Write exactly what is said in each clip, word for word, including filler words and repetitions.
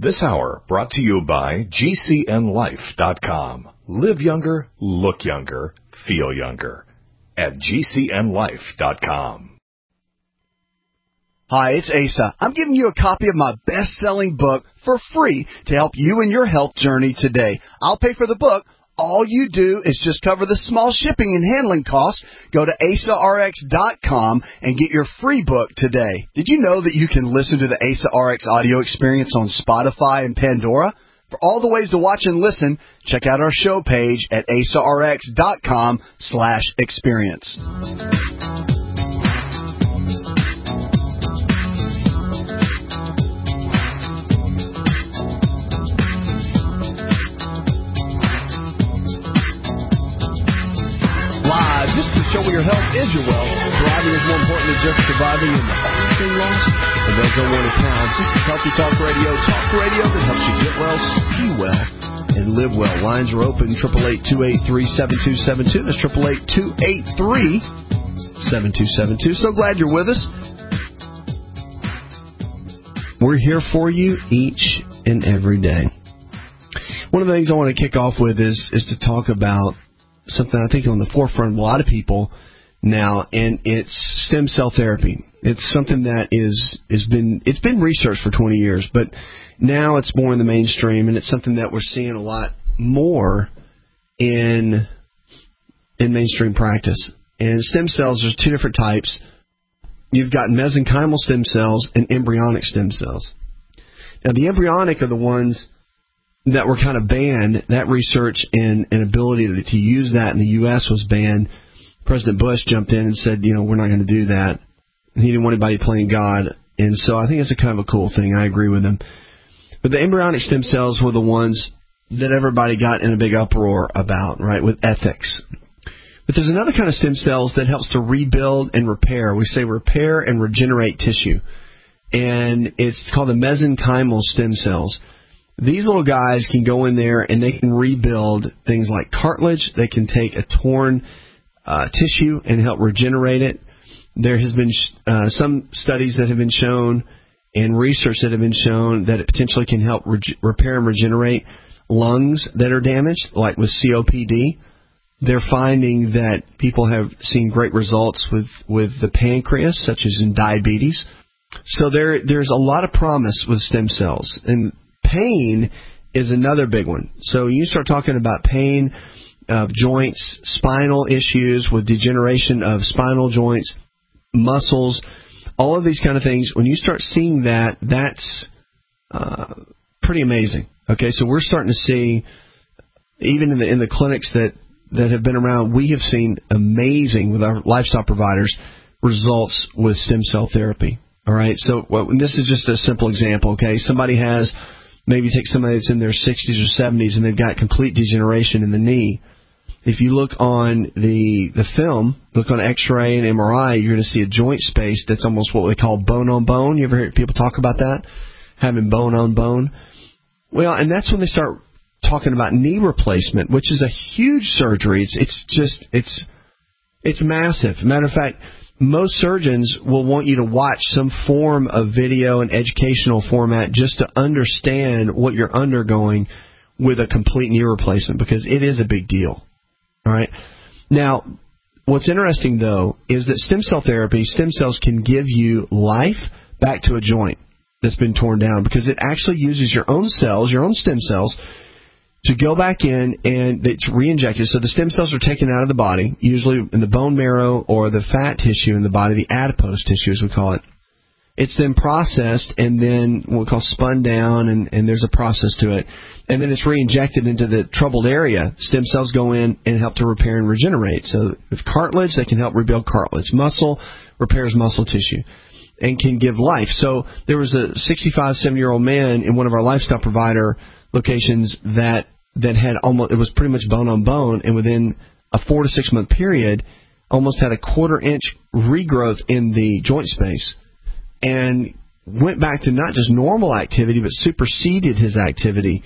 This hour brought to you by G C N life dot com. Live younger, look younger, feel younger at G C N life dot com. Hi, it's Asa. I'm giving you a copy of my best-selling book for free to help you in your health journey today. I'll pay for the book. All you do is just cover the small shipping and handling costs. Go to asa r x dot com and get your free book today. Did you know that you can listen to the Asa R X audio experience on Spotify and Pandora? For all the ways to watch and listen, check out our show page at asa r x dot com slash experience. Show where your health is your wealth. Thriving is more important than just surviving, and the only thing lost, and there's no one to pound. This is Healthy Talk Radio. Talk radio that helps you get well, be well, and live well. Lines are open, eight eight eight, two eight three, seven two seven two. That's eight eight eight, two eight three, seven two seven two. So glad you're with us. We're here for you each and every day. One of the things I want to kick off with is, is to talk about something I think on the forefront of a lot of people now, and it's stem cell therapy. It's something that is is been it's been researched for twenty years, but now it's more in the mainstream, and it's something that we're seeing a lot more in in mainstream practice. And stem cells, there's two different types. You've got mesenchymal stem cells and embryonic stem cells. Now, the embryonic are the ones that were kind of banned. That research and, and ability to, to use that in the U S was banned. President Bush jumped in and said, you know, we're not going to do that. And he didn't want anybody playing God. And so I think it's a kind of a cool thing. I agree with him. But the embryonic stem cells were the ones that everybody got in a big uproar about, right, with ethics. But there's another kind of stem cells that helps to rebuild and repair. We say repair and regenerate tissue. And it's called the mesenchymal stem cells. These little guys can go in there and they can rebuild things like cartilage. They can take a torn uh, tissue and help regenerate it. There has been uh, some studies that have been shown and research that have been shown that it potentially can help re- repair and regenerate lungs that are damaged, like with C O P D. They're finding that people have seen great results with, with the pancreas, such as in diabetes. So there there's a lot of promise with stem cells. And pain is another big one. So you start talking about pain of joints, spinal issues with degeneration of spinal joints, muscles, all of these kind of things. When you start seeing that, that's uh, pretty amazing. Okay, so we're starting to see, even in the in the clinics that, that have been around, we have seen amazing, with our lifestyle providers, results with stem cell therapy. All right, so well, this is just a simple example. Okay, somebody has, maybe take somebody that's in their sixties or seventies and they've got complete degeneration in the knee. If you look on the the film, look on X-ray and M R I, you're going to see a joint space that's almost what we call bone on bone. You ever hear people talk about that? Having bone on bone? Well, and that's when they start talking about knee replacement, which is a huge surgery. It's it's just, it's it's massive. Matter of fact, most surgeons will want you to watch some form of video and educational format just to understand what you're undergoing with a complete knee replacement, because it is a big deal. All right. Now, what's interesting, though, is that stem cell therapy, stem cells can give you life back to a joint that's been torn down, because it actually uses your own cells, your own stem cells, to go back in, and it's re-injected. So the stem cells are taken out of the body, usually in the bone marrow or the fat tissue in the body, the adipose tissue as we call it. It's then processed and then what we call spun down, and, and there's a process to it. And then it's re-injected into the troubled area. Stem cells go in and help to repair and regenerate. So with cartilage, they can help rebuild cartilage. Muscle repairs muscle tissue and can give life. So there was a sixty-five, seventy-year-old man in one of our lifestyle provider locations that that had almost, it was pretty much bone on bone, and within a four to six month period, almost had a quarter inch regrowth in the joint space, and went back to not just normal activity, but superseded his activity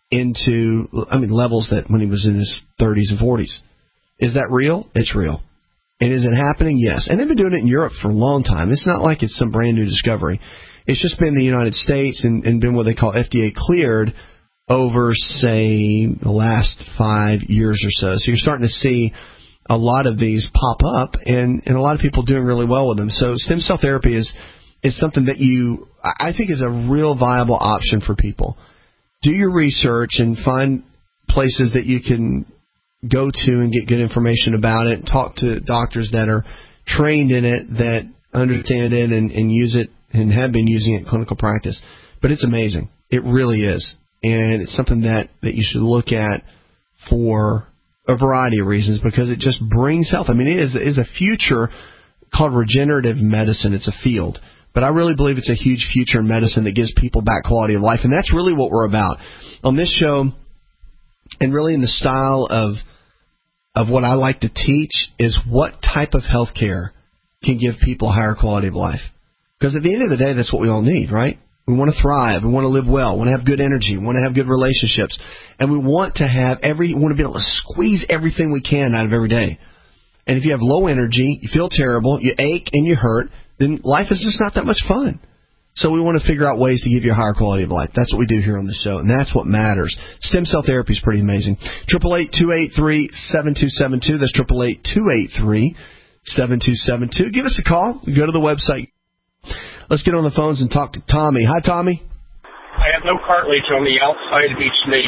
into, I mean, levels that when he was in his thirties and forties. Is that real? It's real. And is it happening? Yes. And they've been doing it in Europe for a long time. It's not like it's some brand new discovery. it's just been the United States and, and been what they call F D A cleared over, say, the last five years or so. So you're starting to see a lot of these pop up, and, and a lot of people doing really well with them. So stem cell therapy is is something that you, I think, is a real viable option for people. Do your research and find places that you can go to and get good information about it. Talk to doctors that are trained in it, that understand it and, and use it and have been using it in clinical practice. But it's amazing. It really is. And it's something that, that you should look at for a variety of reasons, because it just brings health. I mean, it is, it is a future called regenerative medicine. It's a field. But I really believe it's a huge future in medicine that gives people back quality of life. And that's really what we're about. On this show, and really in the style of of what I like to teach, is what type of health care can give people a higher quality of life. Because at the end of the day, that's what we all need, right? We want to thrive. We want to live well. We want to have good energy. We want to have good relationships. And we want to have every, we want to be able to squeeze everything we can out of every day. And if you have low energy, you feel terrible, you ache and you hurt, then life is just not that much fun. So we want to figure out ways to give you a higher quality of life. That's what we do here on the show, and that's what matters. Stem cell therapy is pretty amazing. eight eight eight, two eight three, seven two seven two. That's eight eight eight, two eight three, seven two seven two. Give us a call. Go to the website. Let's get on the phones and talk to Tommy. Hi, Tommy. I have no cartilage on the outside of each knee.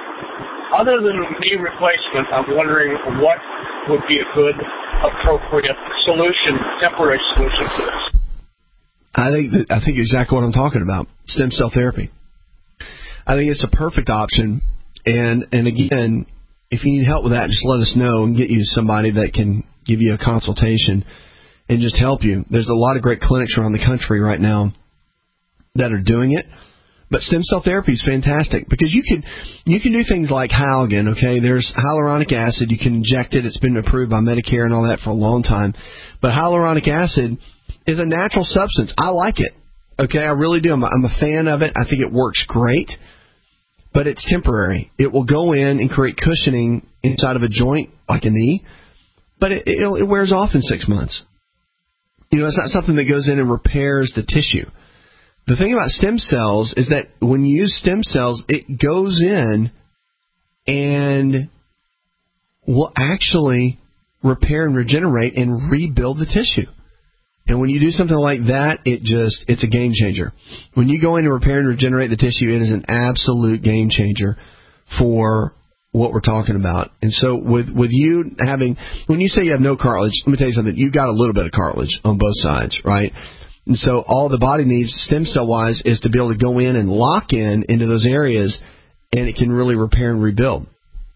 Other than knee replacement, I'm wondering what would be a good, appropriate solution, temporary solution to this. I think that, I think exactly what I'm talking about, stem cell therapy. I think it's a perfect option. And, and again, if you need help with that, just let us know and get you somebody that can give you a consultation and just help you. There's a lot of great clinics around the country right now that are doing it. But stem cell therapy is fantastic because you can you can do things like Hyalgan, okay? There's hyaluronic acid. You can inject it. It's been approved by Medicare and all that for a long time. But hyaluronic acid is a natural substance. I like it, okay? I really do. I'm a, I'm a fan of it. I think it works great, but it's temporary. It will go in and create cushioning inside of a joint like a knee, but it, it, it wears off in six months. You know, it's not something that goes in and repairs the tissue. The thing about stem cells is that when you use stem cells, it goes in and will actually repair and regenerate and rebuild the tissue. And when you do something like that, it just, it's a game changer. When you go in and repair and regenerate the tissue, it is an absolute game changer for what we're talking about. And so with, with you having, when you say you have no cartilage, let me tell you something, you've got a little bit of cartilage on both sides, right? And so all the body needs, stem cell-wise, is to be able to go in and lock in into those areas, and it can really repair and rebuild.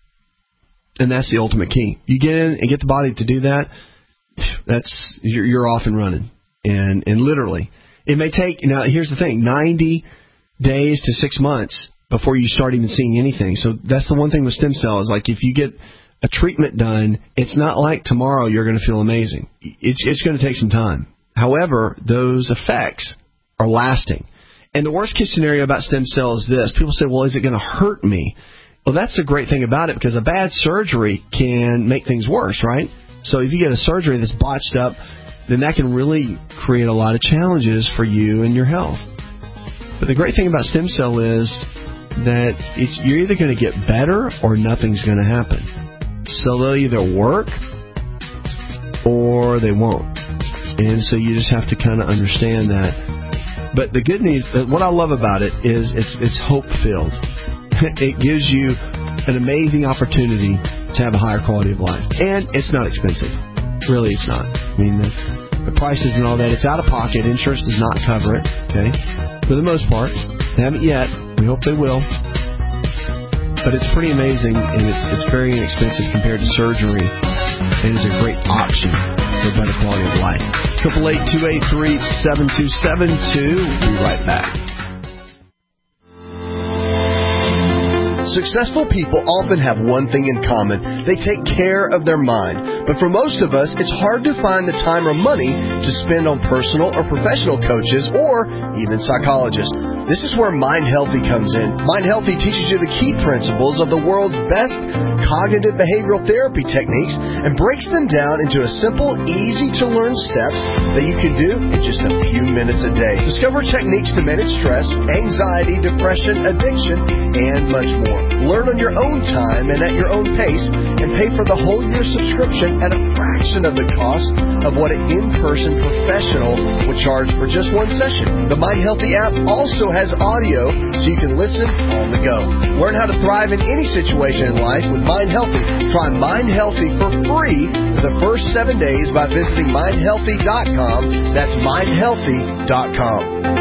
And that's the ultimate key. You get in and get the body to do that, that's you're, you're off and running. And and literally, it may take, now here's the thing, ninety days to six months before you start even seeing anything. So that's the one thing with stem cells. Like if you get a treatment done, it's not like tomorrow you're going to feel amazing. It's it's going to take some time. However, those effects are lasting. And the worst case scenario about stem cells is this. People say, well, is it going to hurt me? Well, that's the great thing about it, because a bad surgery can make things worse, right? So if you get a surgery that's botched up, then that can really create a lot of challenges for you and your health. But the great thing about stem cell is that it's, you're either going to get better or nothing's going to happen. So they'll either work or they won't. And so you just have to kind of understand that. But the good news, what I love about it is it's, it's hope-filled. It gives you an amazing opportunity to have a higher quality of life. And it's not expensive. Really, it's not. I mean, the, the prices and all that, it's out of pocket. Insurance does not cover it, okay, for the most part. They haven't yet. We hope they will. But it's pretty amazing, and it's, it's very inexpensive compared to surgery. And it's a great option for better quality of life. eight eight eight, two eight three, seven two seven two. We'll be right back. Successful people often have one thing in common. They take care of their mind. But for most of us, it's hard to find the time or money to spend on personal or professional coaches or even psychologists. This is where Mind Healthy comes in. Mind Healthy teaches you the key principles of the world's best cognitive behavioral therapy techniques and breaks them down into a simple, easy-to-learn steps that you can do in just a few minutes a day. Discover techniques to manage stress, anxiety, depression, addiction, and much more. Learn on your own time and at your own pace, and pay for the whole year subscription at a fraction of the cost of what an in-person professional would charge for just one session. The Mind Healthy app also has audio, so you can listen on the go. Learn how to thrive in any situation in life with Mind Healthy. Try Mind Healthy for free for the first seven days by visiting mind healthy dot com. That's mind healthy dot com.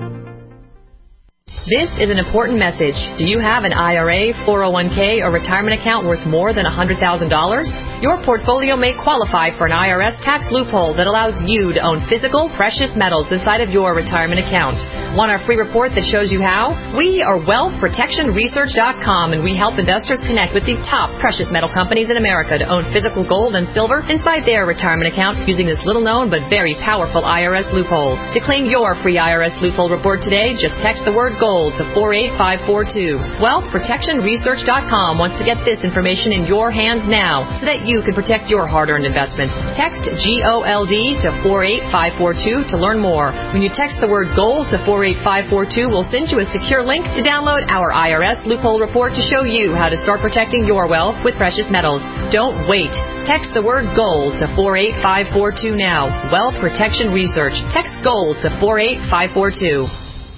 This is an important message. Do you have an I R A, four oh one k, or retirement account worth more than one hundred thousand dollars? Your portfolio may qualify for an I R S tax loophole that allows you to own physical, precious metals inside of your retirement account. Want our free report that shows you how? We are wealth protection research dot com, and we help investors connect with the top precious metal companies in America to own physical gold and silver inside their retirement account using this little-known but very powerful I R S loophole. To claim your free I R S loophole report today, just text the word gold to four eight five four two. wealth protection research dot com wants to get this information in your hands now so that you can protect your hard-earned investments. Text G O L D to four eight five four two to learn more. When you text the word GOLD to four eight five four two, we'll send you a secure link to download our I R S loophole report to show you how to start protecting your wealth with precious metals. Don't wait. Text the word GOLD to four eight five four two now. Wealth Protection Research. Text GOLD to four eight five four two.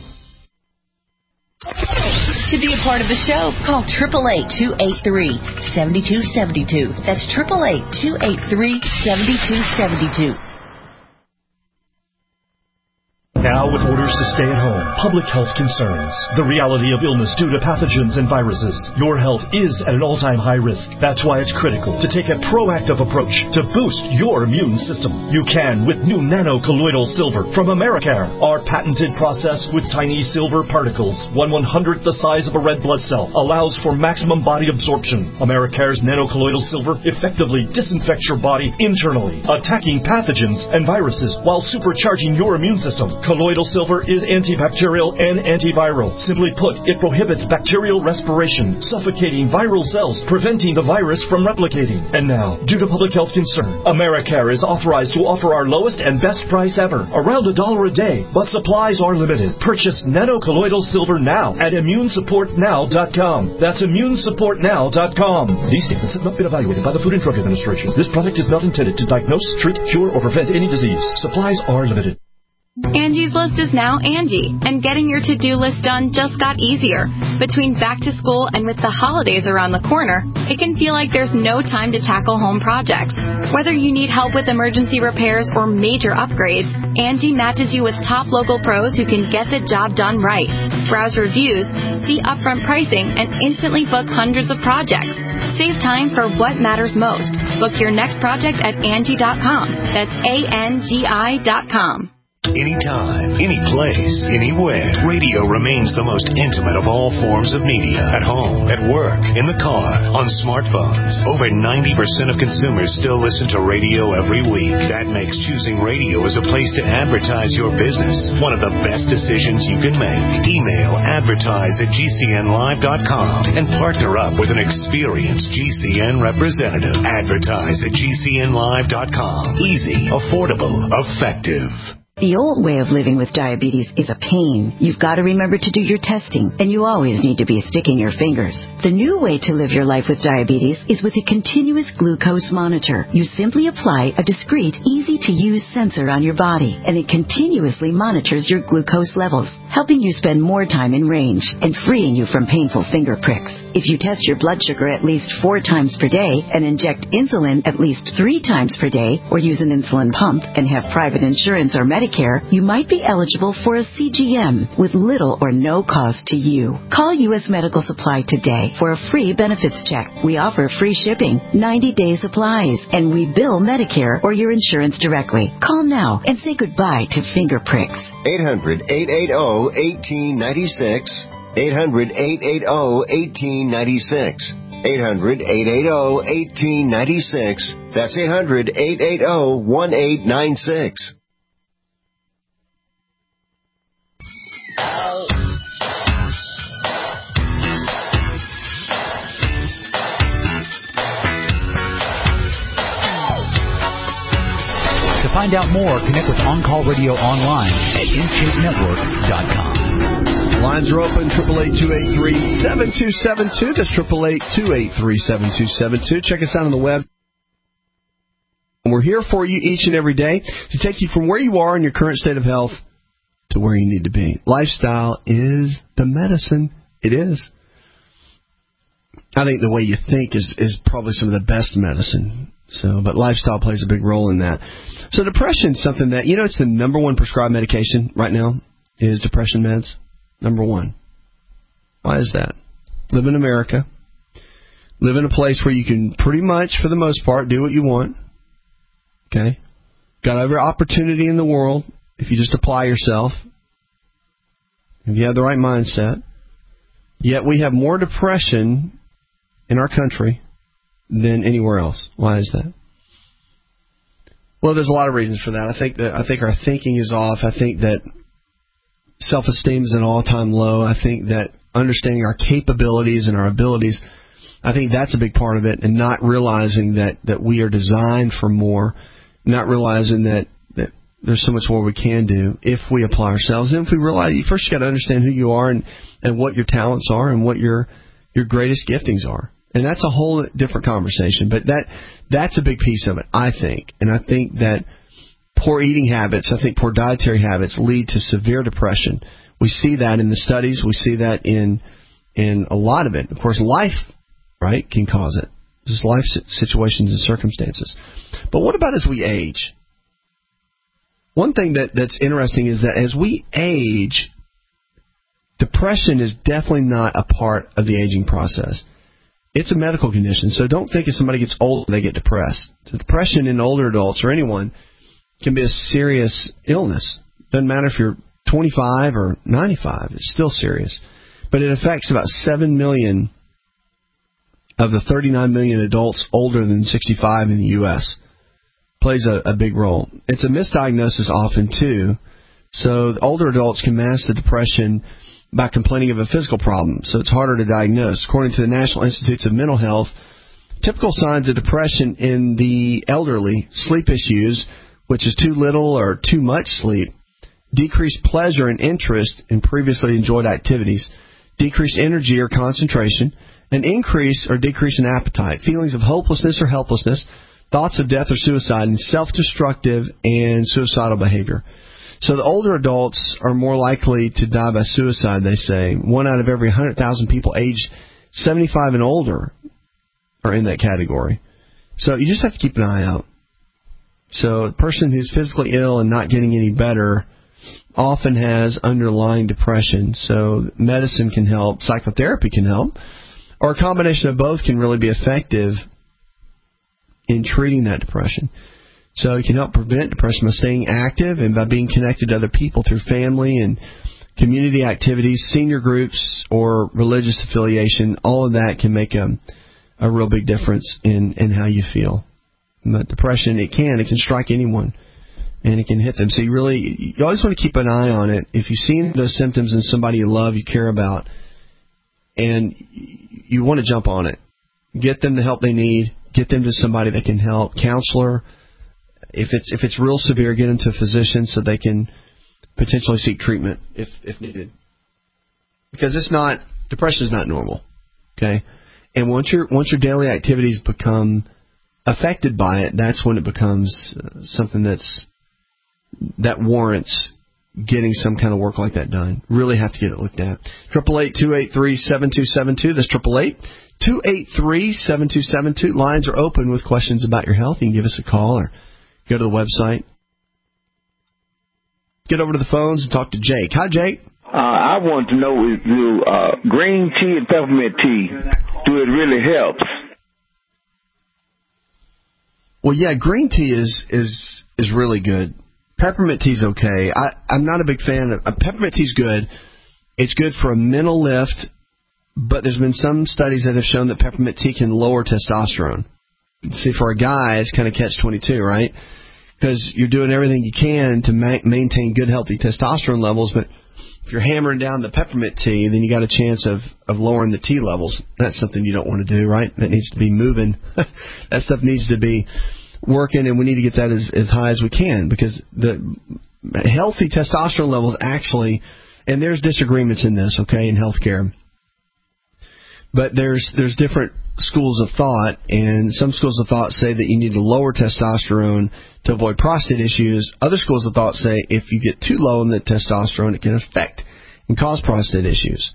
To be a part of the show, call eight eight eight, two eight three, seven two seven two. That's eight eight eight, two eight three, seven two seven two. Now with orders to stay at home, public health concerns, the reality of illness due to pathogens and viruses, your health is at an all-time high risk. That's why it's critical to take a proactive approach to boost your immune system. You can with new nano-colloidal silver from Americare. Our patented process with tiny silver particles, one one-hundredth the size of a red blood cell, allows for maximum body absorption. Americare's nano-colloidal silver effectively disinfects your body internally, attacking pathogens and viruses while supercharging your immune system. Colloidal silver is antibacterial and antiviral. Simply put, it prohibits bacterial respiration, suffocating viral cells, preventing the virus from replicating. And now, due to public health concern, Americare is authorized to offer our lowest and best price ever, around a dollar a day, but supplies are limited. Purchase nano-colloidal silver now at immune support now dot com. That's immune support now dot com. These statements have not been evaluated by the Food and Drug Administration. This product is not intended to diagnose, treat, cure, or prevent any disease. Supplies are limited. Angie's List is now Angie, and getting your to-do list done just got easier. Between back to school and with the holidays around the corner, it can feel like there's no time to tackle home projects. Whether you need help with emergency repairs or major upgrades, Angie matches you with top local pros who can get the job done right. Browse reviews, see upfront pricing, and instantly book hundreds of projects. Save time for what matters most. Book your next project at Angie dot com. That's A N G I dot com. Anytime, any place, anywhere, radio remains the most intimate of all forms of media. At home, at work, in the car, on smartphones. Over ninety percent of consumers still listen to radio every week. That makes choosing radio as a place to advertise your business one of the best decisions you can make. Email advertise at G C N live dot com and partner up with an experienced G C N representative. Advertise at G C N live dot com. Easy, affordable, effective. The old way of living with diabetes is a pain. You've got to remember to do your testing, and you always need to be sticking your fingers. The new way to live your life with diabetes is with a continuous glucose monitor. You simply apply a discreet, easy-to-use sensor on your body, and it continuously monitors your glucose levels, helping you spend more time in range and freeing you from painful finger pricks. If you test your blood sugar at least four times per day and inject insulin at least three times per day, or use an insulin pump and have private insurance or Medicare, you might be eligible for a C G M with little or no cost to you. Call U S Medical Supply today for a free benefits check. We offer free shipping, ninety-day supplies, and we bill Medicare or your insurance directly. Call now and say goodbye to finger pricks. eight hundred, eight eight zero, one eight nine six. eight hundred, eight eight zero, one eight nine six. eight hundred, eight eight zero, one eight nine six. That's eight hundred, eight eight zero, one eight nine six. To find out more, connect with On Call Radio online at in shape network dot com. Lines are open, eight eight eight, two eight three, seven two seven two. That's eight eight eight, two eight three, seven two seven two. Check us out on the web. We're here for you each and every day to take you from where you are in your current state of health to where you need to be. Lifestyle is the medicine. It is. I think the way you think is, is probably some of the best medicine. So, but lifestyle plays a big role in that. So depression is something that, you know, it's the number one prescribed medication right now is depression meds. Number one. Why is that? Live in America. Live in a place where you can pretty much, for the most part, do what you want. Okay? Got every opportunity in the world if you just apply yourself. If you have the right mindset. Yet we have more depression in our country than anywhere else. Why is that? Well, there's a lot of reasons for that. I think that I think our thinking is off. I think that self-esteem is at an all-time low. I think that understanding our capabilities and our abilities, I think that's a big part of it, and not realizing that, that we are designed for more, not realizing that, that there's so much more we can do if we apply ourselves. And if we realize, you first got to understand who you are and, and what your talents are and what your your greatest giftings are. And that's a whole different conversation. But that that's a big piece of it, I think. And I think that poor eating habits, I think poor dietary habits lead to severe depression. We see that in the studies. We see that in in a lot of it. Of course, life, right, can cause it. Just life situations and circumstances. But what about as we age? One thing that, that's interesting is that as we age, depression is definitely not a part of the aging process. It's a medical condition, so don't think if somebody gets old, they get depressed. So depression in older adults or anyone can be a serious illness. Doesn't matter if you're twenty-five or ninety-five, it's still serious. But it affects about seven million of the thirty-nine million adults older than sixty-five in the U S Plays a, a big role. It's a misdiagnosis often, too. So older adults can mask the depression by complaining of a physical problem, so it's harder to diagnose. According to the National Institutes of Mental Health, typical signs of depression in the elderly: sleep issues, which is too little or too much sleep, decreased pleasure and interest in previously enjoyed activities, decreased energy or concentration, an increase or decrease in appetite, feelings of hopelessness or helplessness, thoughts of death or suicide, and self-destructive and suicidal behavior. So the older adults are more likely to die by suicide, they say. One out of every one hundred thousand people aged seventy-five and older are in that category. So you just have to keep an eye out. So a person who's physically ill and not getting any better often has underlying depression. So medicine can help, psychotherapy can help, or a combination of both can really be effective in treating that depression. So you can help prevent depression by staying active and by being connected to other people through family and community activities, senior groups, or religious affiliation. All of that can make a, a real big difference in, in how you feel. But depression, it can. It can strike anyone, and it can hit them. So you really, you always want to keep an eye on it. If you've seen those symptoms in somebody you love, you care about, and you want to jump on it, get them the help they need, get them to somebody that can help, counselor. If it's if it's real severe, get them to a physician so they can potentially seek treatment if, if needed. Because it's not, depression is not normal, okay? And once your once your daily activities become affected by it, that's when it becomes uh, something that's that warrants getting some kind of work like that done. Really have to get it looked at. Triple eight two eight three seven two seven two. That's triple eight two eight three seven two seven two. Lines are open with questions about your health. You can give us a call or go to the website. Get over to the phones and talk to Jake. Hi, Jake. Uh, I want to know if you uh, green tea and peppermint tea, do it really helps? Well, yeah, green tea is is is really good. Peppermint tea's okay. I, I'm not a big fan of uh, peppermint tea's good. It's good for a mental lift, but there's been some studies that have shown that peppermint tea can lower testosterone. See, for a guy, it's kind of catch twenty-two, right? Because you're doing everything you can to ma- maintain good, healthy testosterone levels, but if you're hammering down the peppermint tea, then you got a chance of, of lowering the T levels. That's something you don't want to do, right? That needs to be moving. That stuff needs to be working, and we need to get that as, as high as we can, because the healthy testosterone levels actually, and there's disagreements in this, okay, in healthcare, but there's there's different schools of thought, and some schools of thought say that you need to lower testosterone to avoid prostate issues. Other schools of thought say if you get too low in the testosterone, it can affect and cause prostate issues.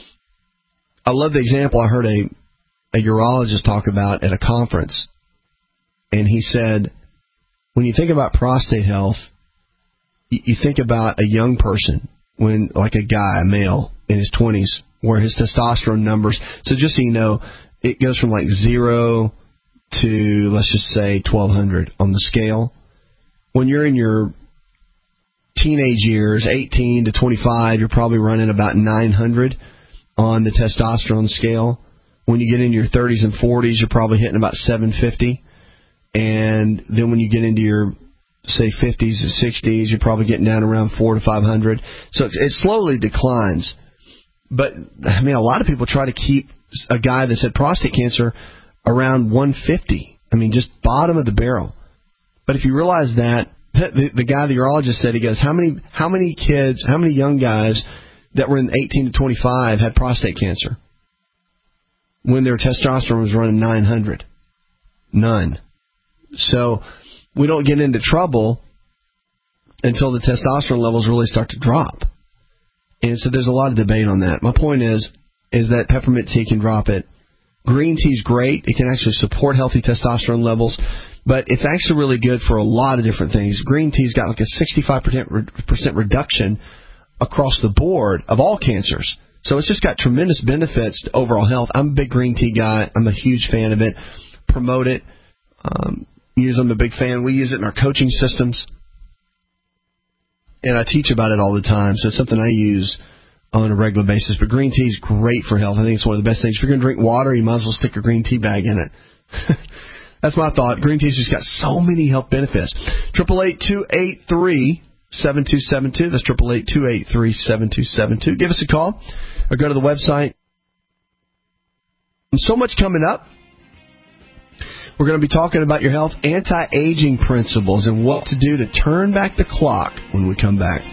I love the example I heard a, a urologist talk about at a conference, and he said, when you think about prostate health, you, you think about a young person, when like a guy, a male in his twenties, where his testosterone numbers, so just so you know, it goes from like zero to, let's just say, twelve hundred on the scale. When you're in your teenage years, eighteen to twenty-five, you're probably running about nine hundred on the testosterone scale. When you get into your thirties and forties, you're probably hitting about seven fifty. And then when you get into your, say, fifties and sixties, you're probably getting down around four to five hundred. So it slowly declines. But, I mean, a lot of people try to keep a guy that's had prostate cancer around one fifty. I mean, just bottom of the barrel. But if you realize that, the, the guy, the urologist said, he goes, how many how many kids, how many young guys that were in eighteen to twenty-five had prostate cancer when their testosterone was running nine hundred? None. So we don't get into trouble until the testosterone levels really start to drop. And so there's a lot of debate on that. My point is, is that peppermint tea can drop it. Green tea is great. It can actually support healthy testosterone levels, but it's actually really good for a lot of different things. Green tea's got like a sixty-five percent reduction across the board of all cancers. So it's just got tremendous benefits to overall health. I'm a big green tea guy. I'm a huge fan of it. Promote it. Um, use I'm a big fan. We use it in our coaching systems. And I teach about it all the time, so it's something I use on a regular basis. But green tea is great for health. I think it's one of the best things. If you're going to drink water, you might as well stick a green tea bag in it. That's my thought. Green tea's just got so many health benefits. eight eight eight, two eight three, seven two seven two. That's eight eight eight, two eight three, seven two seven two. Give us a call or go to the website. So much coming up. We're going to be talking about your health, anti-aging principles, and what to do to turn back the clock when we come back.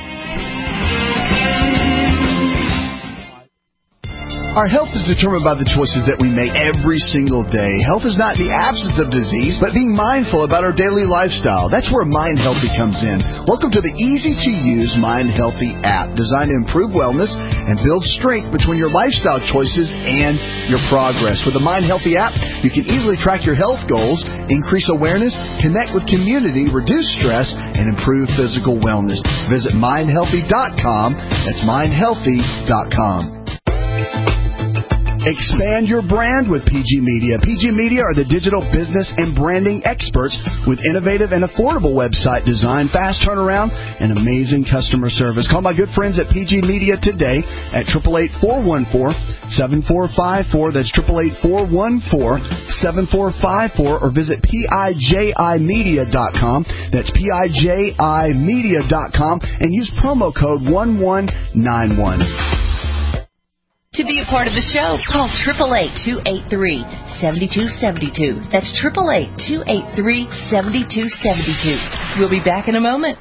Our health is determined by the choices that we make every single day. Health is not the absence of disease, but being mindful about our daily lifestyle. That's where Mind Healthy comes in. Welcome to the easy-to-use Mind Healthy app, designed to improve wellness and build strength between your lifestyle choices and your progress. With the Mind Healthy app, you can easily track your health goals, increase awareness, connect with community, reduce stress, and improve physical wellness. Visit mind healthy dot com. That's mind healthy dot com. Expand your brand with P G Media. P G Media are the digital business and branding experts with innovative and affordable website design, fast turnaround, and amazing customer service. Call my good friends at P G Media today at eight eight eight, four one four, seven four five four. That's eight eight eight, four one four, seven four five four. Or visit piji media dot com. That's piji media dot com and use promo code one one nine one. To be a part of the show, call eight eight eight, two eight three, seven two seven two. That's eight eight eight, two eight three, seven two seven two. We'll be back in a moment.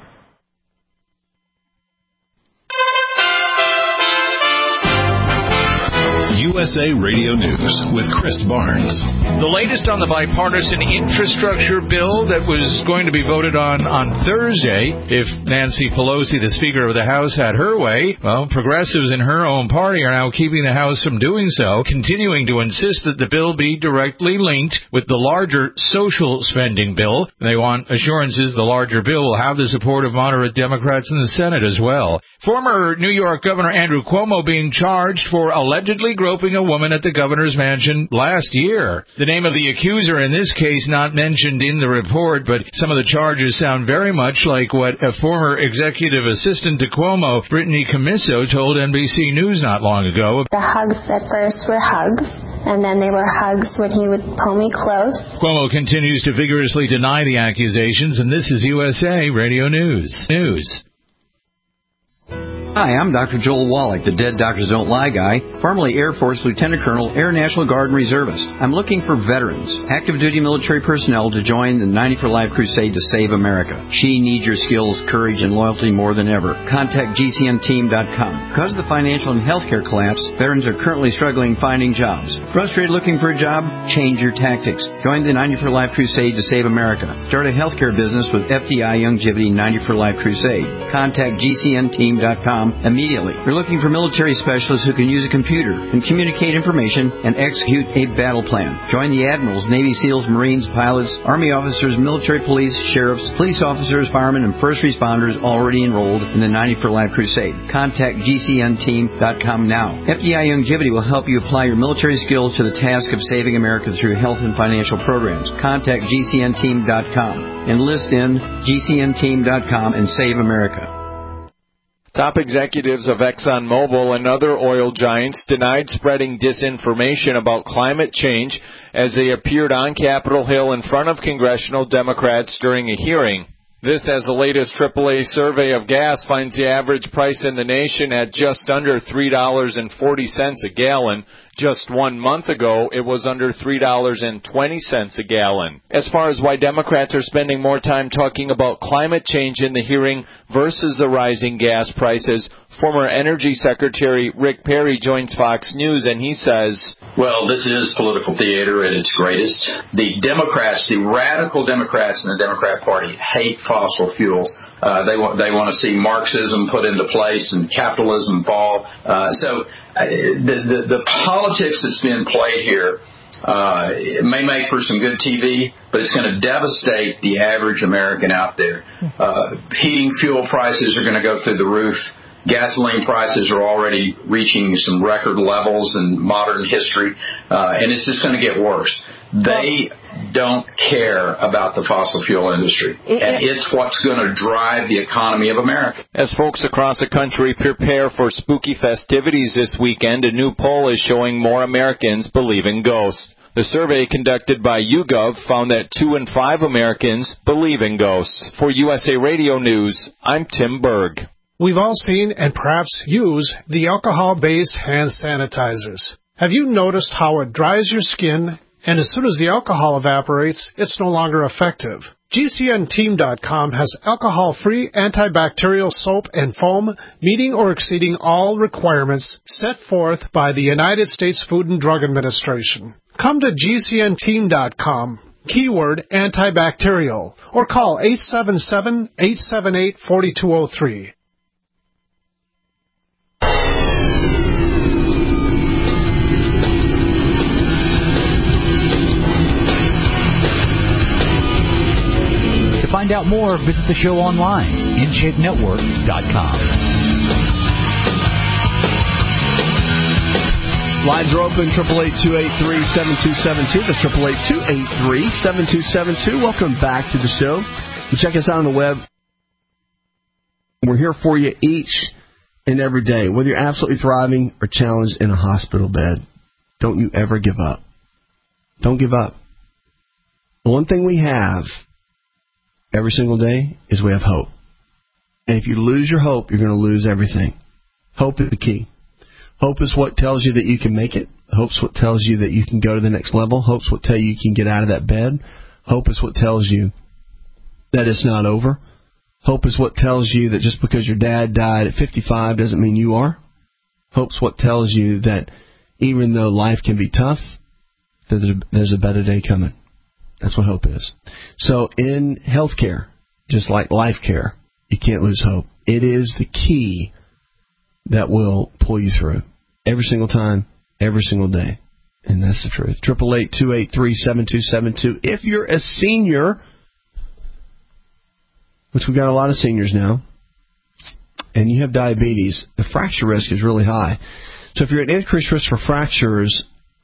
U S A Radio News with Chris Barnes. The latest on the bipartisan infrastructure bill that was going to be voted on on Thursday. If Nancy Pelosi, the Speaker of the House, had her way, well, progressives in her own party are now keeping the House from doing so, continuing to insist that the bill be directly linked with the larger social spending bill. They want assurances the larger bill will have the support of moderate Democrats in the Senate as well. Former New York Governor Andrew Cuomo being charged for allegedly groping groping a woman at the governor's mansion last year. The name of the accuser in this case not mentioned in the report, but some of the charges sound very much like what a former executive assistant to Cuomo, Brittany Commisso, told N B C News not long ago. The hugs at first were hugs, and then they were hugs when he would pull me close. Cuomo continues to vigorously deny the accusations, and this is U S A Radio News. News. Hi, I'm Doctor Joel Wallach, the Dead Doctors Don't Lie guy, formerly Air Force Lieutenant Colonel, Air National Guard and Reservist. I'm looking for veterans, active duty military personnel to join the ninety for Life crusade to save America. She needs your skills, courage, and loyalty more than ever. Contact G C N team dot com. Because of the financial and healthcare collapse, veterans are currently struggling finding jobs. Frustrated looking for a job? Change your tactics. Join the ninety for Life crusade to save America. Start a healthcare business with F D I Youngevity ninety for Life crusade. Contact G C N team dot com immediately. We're looking for military specialists who can use a computer and communicate information and execute a battle plan. Join the admirals, Navy SEALs, Marines, pilots, Army officers, military police, sheriffs, police officers, firemen, and first responders already enrolled in the ninety for Life crusade. Contact G C N team dot com now. F D I Youngevity will help you apply your military skills to the task of saving America through health and financial programs. Contact G C N team dot com. Enlist in G C N team dot com and save America. Top executives of ExxonMobil and other oil giants denied spreading disinformation about climate change as they appeared on Capitol Hill in front of congressional Democrats during a hearing. This as the latest triple A survey of gas finds the average price in the nation at just under three dollars and forty cents a gallon. Just one month ago, it was under three dollars and twenty cents a gallon. As far as why Democrats are spending more time talking about climate change in the hearing versus the rising gas prices, former Energy Secretary Rick Perry joins Fox News and he says, well, this is political theater at its greatest. The Democrats, the radical Democrats in the Democrat Party hate fossil fuels. Uh, they want they want to see Marxism put into place and capitalism fall. Uh, so uh, the, the the politics that's being played here uh, it may make for some good T V, but it's going to devastate the average American out there. Uh, heating fuel prices are going to go through the roof. Gasoline prices are already reaching some record levels in modern history, uh, and it's just going to get worse. They don't care about the fossil fuel industry, and it's what's going to drive the economy of America. As folks across the country prepare for spooky festivities this weekend, a new poll is showing more Americans believe in ghosts. The survey conducted by YouGov found that two in five Americans believe in ghosts. For U S A Radio News, I'm Tim Berg. We've all seen and perhaps use the alcohol-based hand sanitizers. Have you noticed how it dries your skin, and as soon as the alcohol evaporates, it's no longer effective? G C N team dot com has alcohol-free antibacterial soap and foam meeting or exceeding all requirements set forth by the United States Food and Drug Administration. Come to G C N team dot com. Keyword antibacterial, or call eight seven seven, eight seven eight, four two zero three. To find out more, visit the show online, in shape network dot com. Lines are open, eight eight eight, two eight three, seven two seven two. That's eight eight eight, two eight three, seven two seven two. Welcome back to the show. You check us out on the web. We're here for you each and every day. Whether you're absolutely thriving or challenged in a hospital bed, don't you ever give up. Don't give up. The one thing we have every single day is we have hope. And if you lose your hope, you're going to lose everything. Hope is the key. Hope is what tells you that you can make it. Hope's what tells you that you can go to the next level. Hope's what tells you you can get out of that bed. Hope is what tells you that it's not over. Hope is what tells you that just because your dad died at fifty-five doesn't mean you are. Hope's what tells you that even though life can be tough, there's a, there's a better day coming. That's what hope is. So in healthcare, just like life care, you can't lose hope. It is the key that will pull you through every single time, every single day. And that's the truth. eight eight eight, two eight three, seven two seven two. If you're a senior, which we've got a lot of seniors now, and you have diabetes, the fracture risk is really high. So if you're at increased risk for fractures,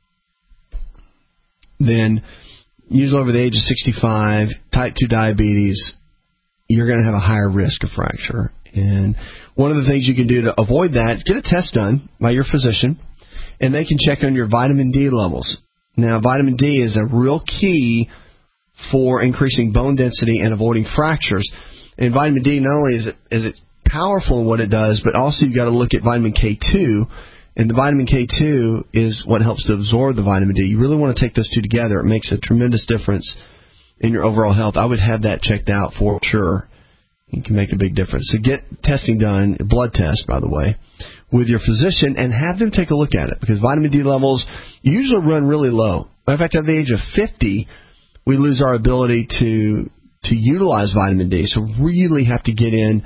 then usually over the age of sixty-five, type two diabetes, you're going to have a higher risk of fracture. And one of the things you can do to avoid that is get a test done by your physician, and they can check on your vitamin D levels. Now, vitamin D is a real key for increasing bone density and avoiding fractures. And vitamin D, not only is it, is it powerful in what it does, but also you've got to look at vitamin K two. And the vitamin K two is what helps to absorb the vitamin D. You really want to take those two together. It makes a tremendous difference in your overall health. I would have that checked out for sure. It can make a big difference. So get testing done, a blood test, by the way, with your physician, and have them take a look at it, because vitamin D levels usually run really low. Matter of fact, at the age of fifty, we lose our ability to to utilize vitamin D. So really have to get in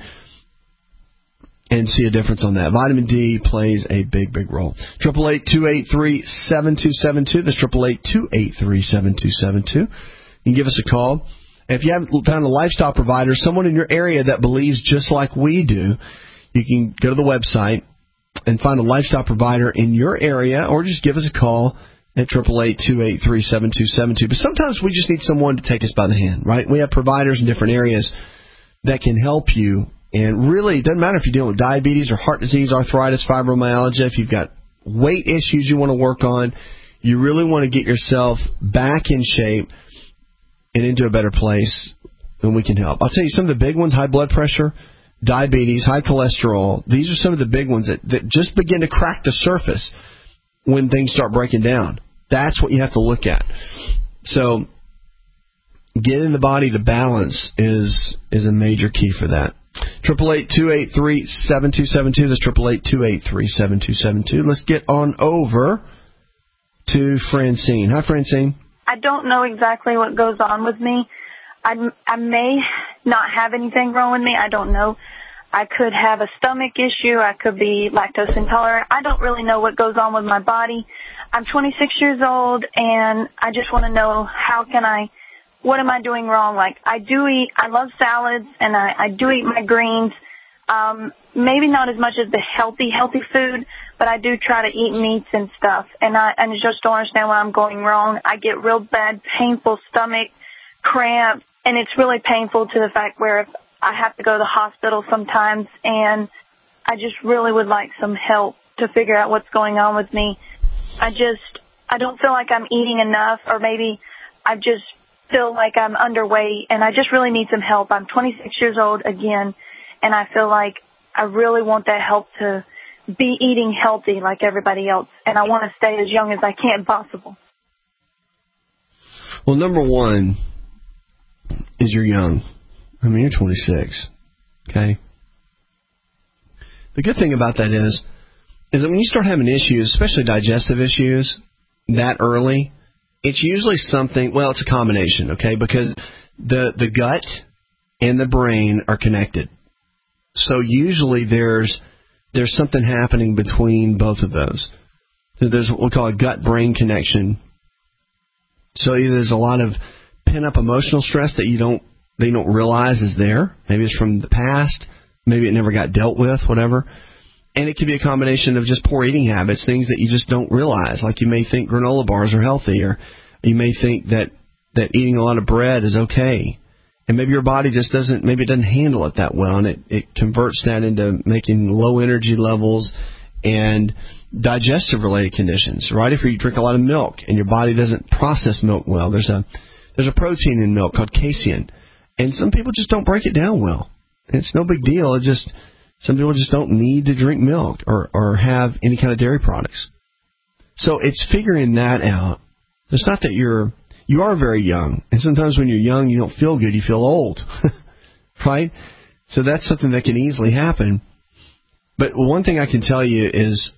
and see a difference on that. Vitamin D plays a big, big role. Triple eight two eight three seven two seven two. That's triple eight two eight three seven two seven two. You can give us a call. If you haven't found a lifestyle provider, someone in your area that believes just like we do, you can go to the website and find a lifestyle provider in your area, or just give us a call at triple eight two eight three seven two seven two. But sometimes we just need someone to take us by the hand, right? We have providers in different areas that can help you. And really, it doesn't matter if you're dealing with diabetes or heart disease, arthritis, fibromyalgia, if you've got weight issues you want to work on, you really want to get yourself back in shape and into a better place, and we can help. I'll tell you some of the big ones: high blood pressure, diabetes, high cholesterol. These are some of the big ones that, that just begin to crack the surface when things start breaking down. That's what you have to look at. So getting the body to balance is is a major key for that. Triple eight two eight three seven two seven two. That's triple eight two eight three seven two seven two. Let's get on over to Francine. Hi, Francine. I don't know exactly what goes on with me. I, I may not have anything wrong with me. I don't know. I could have a stomach issue. I could be lactose intolerant. I don't really know what goes on with my body. I'm twenty-six years old, and I just want to know, how can I, what am I doing wrong? Like, I do eat, I love salads, and I, I do eat my greens. Um, maybe not as much as the healthy, healthy food, but I do try to eat meats and stuff, and I, and I just don't understand where I'm going wrong. I get real bad, painful stomach cramps, and it's really painful to the fact where if I have to go to the hospital sometimes, and I just really would like some help to figure out what's going on with me. I just, I don't feel like I'm eating enough, or maybe I just feel like I'm underweight, and I just really need some help. I'm twenty-six years old again, and I feel like I really want that help to be eating healthy like everybody else, and I want to stay as young as I can possible. Well, number one is you're young. I mean, you're twenty-six, okay? The good thing about that is, is that when you start having issues, especially digestive issues, that early, it's usually something, well, it's a combination, okay? Because the, the gut and the brain are connected. So usually there's there's something happening between both of those. There's what we call a gut-brain connection. So either there's a lot of pent-up emotional stress that you don't they don't realize is there. Maybe it's from the past. Maybe it never got dealt with, whatever. And it could be a combination of just poor eating habits, things that you just don't realize. Like you may think granola bars are healthy, or you may think that, that eating a lot of bread is okay. And maybe your body just doesn't, maybe it doesn't handle it that well, and it, it converts that into making low energy levels and digestive-related conditions, right? If you drink a lot of milk and your body doesn't process milk well, there's a there's a protein in milk called casein, and some people just don't break it down well. It's no big deal. It just some people just don't need to drink milk or, or have any kind of dairy products. So it's figuring that out. It's not that you're you are very young, and sometimes when you're young, you don't feel good. You feel old, right? So that's something that can easily happen. But one thing I can tell you is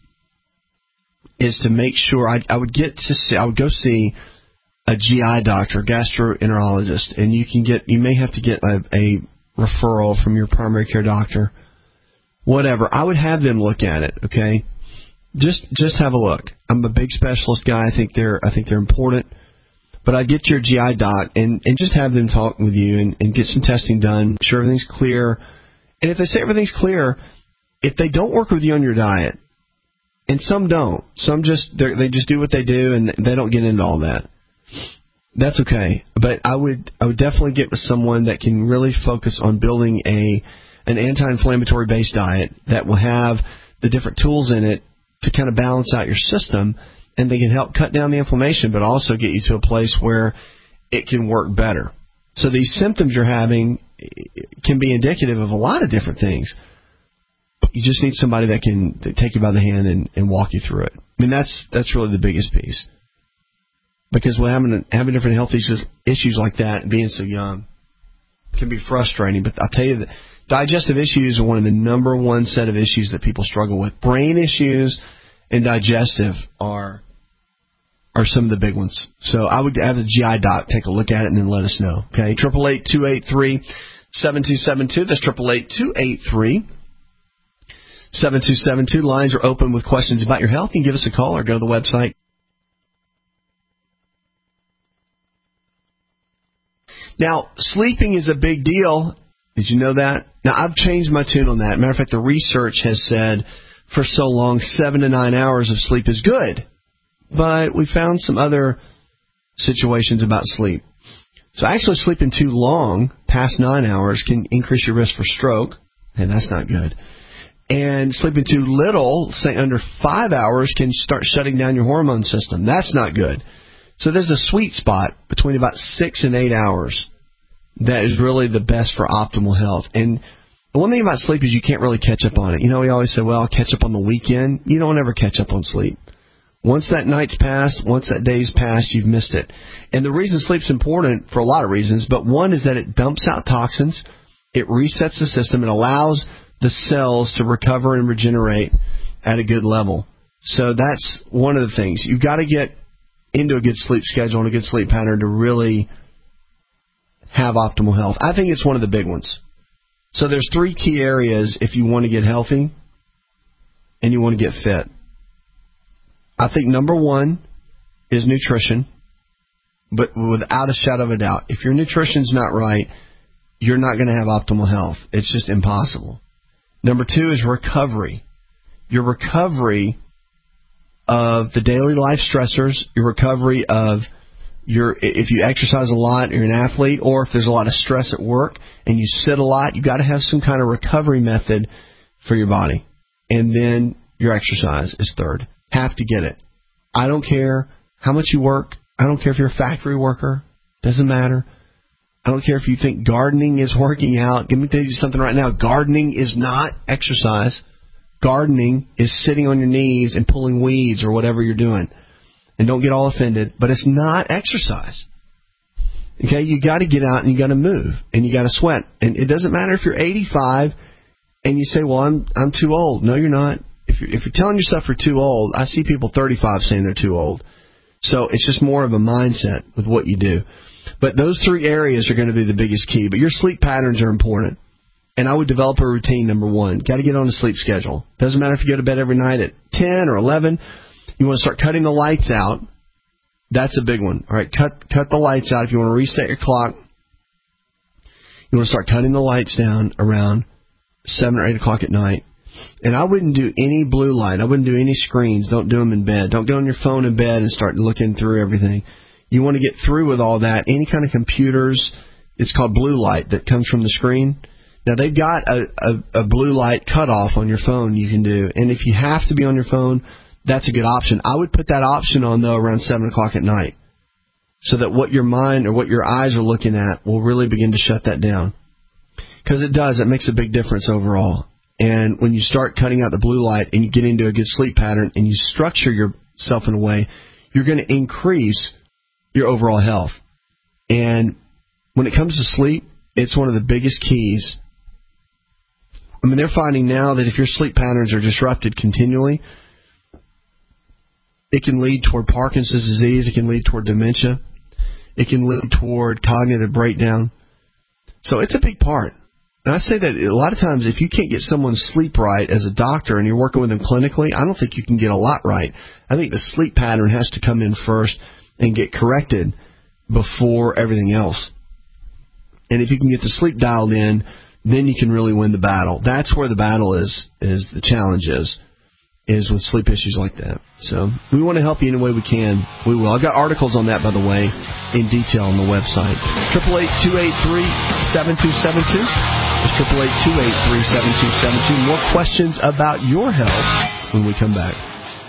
is to make sure I, I would get to see I would go see a G I doctor, gastroenterologist, and you can get you may have to get a, a referral from your primary care doctor, whatever. I would have them look at it, okay? Just just have a look. I'm a big specialist guy. I think they're I think they're important. But I'd get your G I doc and, and just have them talk with you and, and get some testing done, make sure everything's clear. And if they say everything's clear, if they don't work with you on your diet, And some don't. Some just they just do what they do, and they don't get into all that. That's okay. But I would I would definitely get with someone that can really focus on building a an anti-inflammatory based diet that will have the different tools in it to kind of balance out your system, and they can help cut down the inflammation, but also get you to a place where it can work better. So these symptoms you're having can be indicative of a lot of different things. You just need somebody that can take you by the hand and, and walk you through it. I mean, that's that's really the biggest piece. Because when having having different health issues issues like that, being so young, can be frustrating. But I'll tell you that digestive issues are one of the number one set of issues that people struggle with. Brain issues and digestive are are some of the big ones. So I would have the G I doc take a look at it and then let us know. Okay, triple eight two eight three seven two seven two. That's triple eight two eight three seven two seven two. Lines are open with questions about your health. You can give us a call or go to the website. Now, sleeping is a big deal. Did you know that? Now, I've changed my tune on that. Matter of fact, the research has said for so long, seven to nine hours of sleep is good. But we found some other situations about sleep. So actually sleeping too long, past nine hours, can increase your risk for stroke. And that's not good. And sleeping too little, say under five hours, can start shutting down your hormone system. That's not good. So there's a sweet spot between about six and eight hours that is really the best for optimal health. And the one thing about sleep is you can't really catch up on it. You know, we always say, well, I'll catch up on the weekend. You don't ever catch up on sleep. Once that night's passed, once that day's passed, you've missed it. And the reason sleep's important for a lot of reasons, but one is that it dumps out toxins, it resets the system, it allows the cells to recover and regenerate at a good level. So that's one of the things. You've got to get into a good sleep schedule and a good sleep pattern to really have optimal health. I think it's one of the big ones. So there's three key areas if you want to get healthy and you want to get fit. I think number one is nutrition, but without a shadow of a doubt. If your nutrition's not right, you're not going to have optimal health. It's just impossible. Number two is recovery. Your recovery of the daily life stressors, your recovery of your, if you exercise a lot, you're an athlete, or if there's a lot of stress at work and you sit a lot, you've got to have some kind of recovery method for your body. And then your exercise is third. Have to get it. I don't care how much you work. I don't care if you're a factory worker. Doesn't matter. I don't care if you think gardening is working out. Let me tell you something right now. Gardening is not exercise. Gardening is sitting on your knees and pulling weeds or whatever you're doing. And don't get all offended, but it's not exercise. Okay, you got to get out and you got to move and you got to sweat. And it doesn't matter if you're eighty-five and you say, "Well, I'm I'm too old." No, you're not. If you're if you're telling yourself you're too old, I see people thirty-five saying they're too old. So it's just more of a mindset with what you do. But those three areas are going to be the biggest key. But your sleep patterns are important. And I would develop a routine, number one. Got to get on a sleep schedule. Doesn't matter if you go to bed every night at ten or eleven. You want to start cutting the lights out. That's a big one. All right, cut cut the lights out. If you want to reset your clock, you want to start cutting the lights down around seven or eight o'clock at night. And I wouldn't do any blue light. I wouldn't do any screens. Don't do them in bed. Don't get on your phone in bed and start looking through everything. You want to get through with all that. Any kind of computers, it's called blue light that comes from the screen. Now, they've got a, a, a blue light cutoff on your phone you can do. And if you have to be on your phone, that's a good option. I would put that option on, though, around seven o'clock at night so that what your mind or what your eyes are looking at will really begin to shut that down. Because it does. It makes a big difference overall. And when you start cutting out the blue light and you get into a good sleep pattern and you structure yourself in a way, you're going to increase your overall health. And when it comes to sleep, it's one of the biggest keys. I mean, they're finding now that if your sleep patterns are disrupted continually, it can lead toward Parkinson's disease. It can lead toward dementia. It can lead toward cognitive breakdown. So it's a big part. And I say that a lot of times if you can't get someone's sleep right as a doctor and you're working with them clinically, I don't think you can get a lot right. I think the sleep pattern has to come in first and get corrected before everything else. And if you can get the sleep dialed in, then you can really win the battle. That's where the battle is, is the challenge is. is with sleep issues like that. So we want to help you any way we can. We will. I've got articles on that, by the way, in detail on the website. eight eight eight, two eight three, seven two seven two. It's eight eight eight, two eight three, seven two seven two. More questions about your health when we come back.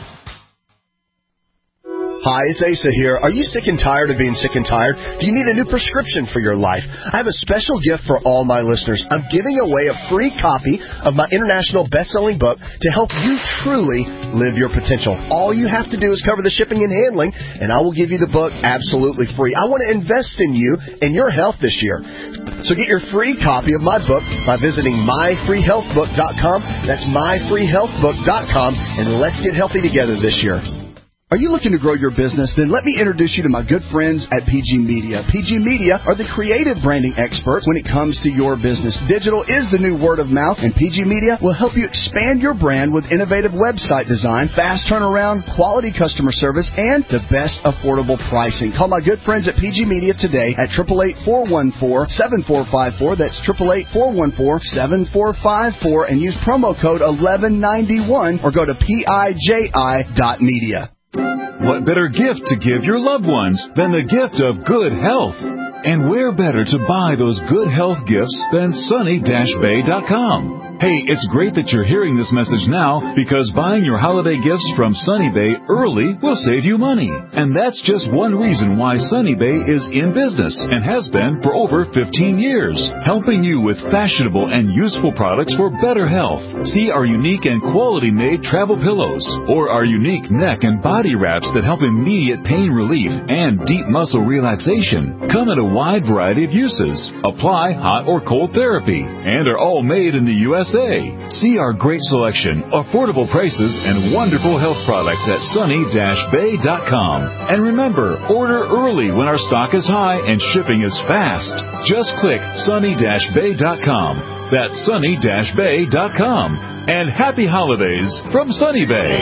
Hi, it's Asa here. Are you sick and tired of being sick and tired? Do you need a new prescription for your life? I have a special gift for all my listeners. I'm giving away a free copy of my international best-selling book to help you truly live your potential. All you have to do is cover the shipping and handling, and I will give you the book absolutely free. I want to invest in you and your health this year. So get your free copy of my book by visiting my free health book dot com. That's my free health book dot com, and let's get healthy together this year. Are you looking to grow your business? Then let me introduce you to my good friends at P G Media. P G Media are the creative branding experts when it comes to your business. Digital is the new word of mouth, and P G Media will help you expand your brand with innovative website design, fast turnaround, quality customer service, and the best affordable pricing. Call my good friends at P G Media today at eight eight eight, four one four, seven four five four. That's eight eight eight, four one four, seven four five four, and use promo code eleven ninety-one or go to P I J I dot media. What better gift to give your loved ones than the gift of good health? And where better to buy those good health gifts than sunny dash bay dot com? Hey, it's great that you're hearing this message now, because buying your holiday gifts from Sunny Bay early will save you money. And that's just one reason why Sunny Bay is in business and has been for over fifteen years, helping you with fashionable and useful products for better health. See our unique and quality-made travel pillows, or our unique neck and body wraps that help immediate pain relief and deep muscle relaxation. Come in a wide variety of uses, apply hot or cold therapy, and are all made in the U S A. See our great selection, affordable prices, and wonderful health products at sunny dash bay dot com. And remember, order early when our stock is high and shipping is fast. Just click sunny dash bay dot com. That's sunny dash bay dot com. And happy holidays from Sunny Bay.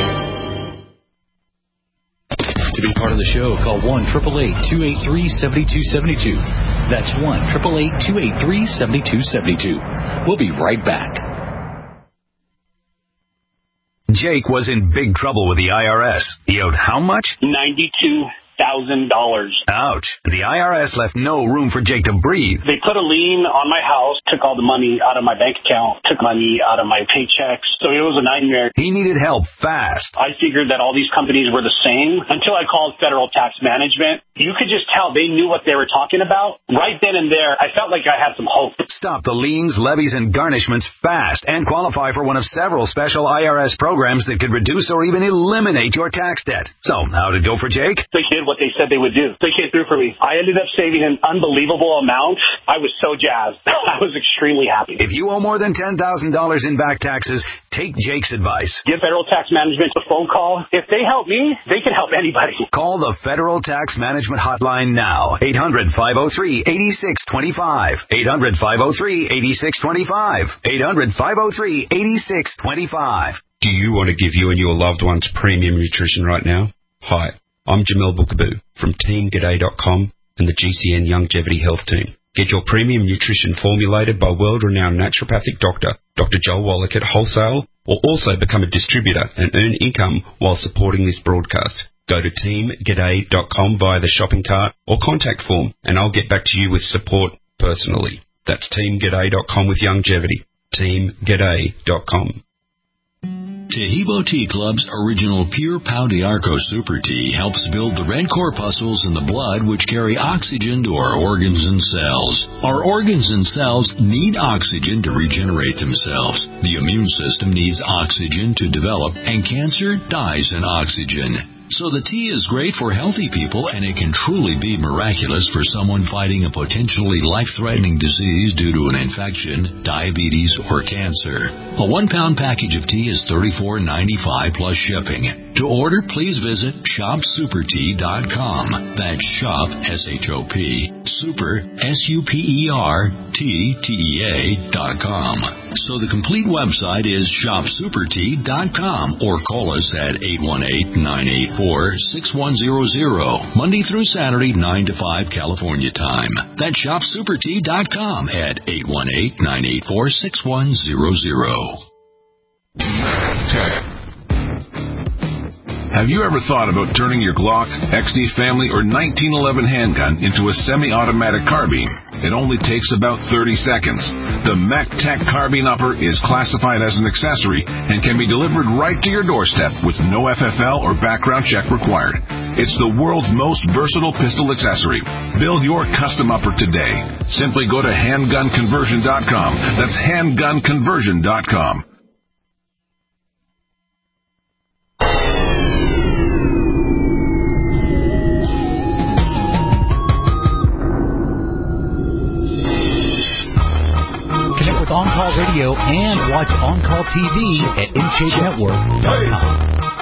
To be part of the show, call one eight eight eight, two eight three, seven two seven two. That's one eight eight eight, two eight three, seven two seven two. We'll be right back. Jake was in big trouble with the I R S. He owed how much? ninety-two thousand dollars. Ouch. The I R S left no room for Jake to breathe. They put a lien on my house, took all the money out of my bank account, took money out of my paychecks. So it was a nightmare. He needed help fast. I figured that all these companies were the same until I called Federal Tax Management. You could just tell they knew what they were talking about. Right then and there, I felt like I had some hope. Stop the liens, levies, and garnishments fast and qualify for one of several special I R S programs that could reduce or even eliminate your tax debt. So, how'd it go for Jake? They did what they said they would do. They came through for me. I ended up saving an unbelievable amount. I was so jazzed. I was extremely happy. If you owe more than ten thousand dollars in back taxes, take Jake's advice. Give Federal Tax Management a phone call. If they help me, they can help anybody. Call the Federal Tax Management Hotline now. eight hundred, five oh three, eight six two five. eight hundred, five oh three, eight six two five. eight hundred, five oh three, eight six two five. Do you want to give you and your loved ones premium nutrition right now? Hi, I'm Jamel Bookaboo from team g'day dot com and the G C N Longevity Health Team. Get your premium nutrition formulated by world-renowned naturopathic doctor, Doctor Joel Wallach at wholesale, or also become a distributor and earn income while supporting this broadcast. Go to team g'day dot com via the shopping cart or contact form, and I'll get back to you with support personally. That's team g'day dot com with longevity. team g'day dot com. Tehibo Tea Club's original Pure Pau d'Arco Super Tea helps build the red corpuscles in the blood which carry oxygen to our organs and cells. Our organs and cells need oxygen to regenerate themselves. The immune system needs oxygen to develop, and cancer dies in oxygen. So the tea is great for healthy people, and it can truly be miraculous for someone fighting a potentially life-threatening disease due to an infection, diabetes, or cancer. A one-pound package of tea is thirty-four ninety-five plus shipping. To order, please visit shop super tea dot com. That's shop, S H O P, super, S U P E R, T, T E A, dot com. So the complete website is shop super tea dot com, or call us at eight one eight, nine eight four, six one zero zero, Monday through Saturday, nine to five California time. That's shop super tea dot com at eight one eight, nine eight four, six one zero zero. Have you ever thought about turning your Glock, X D Family, or nineteen eleven handgun into a semi-automatic carbine? It only takes about thirty seconds. The MacTac Carbine Upper is classified as an accessory and can be delivered right to your doorstep with no F F L or background check required. It's the world's most versatile pistol accessory. Build your custom upper today. Simply go to handgun conversion dot com. That's handgun conversion dot com. Connect with On-Call Radio and watch On-Call T V at N J network dot com.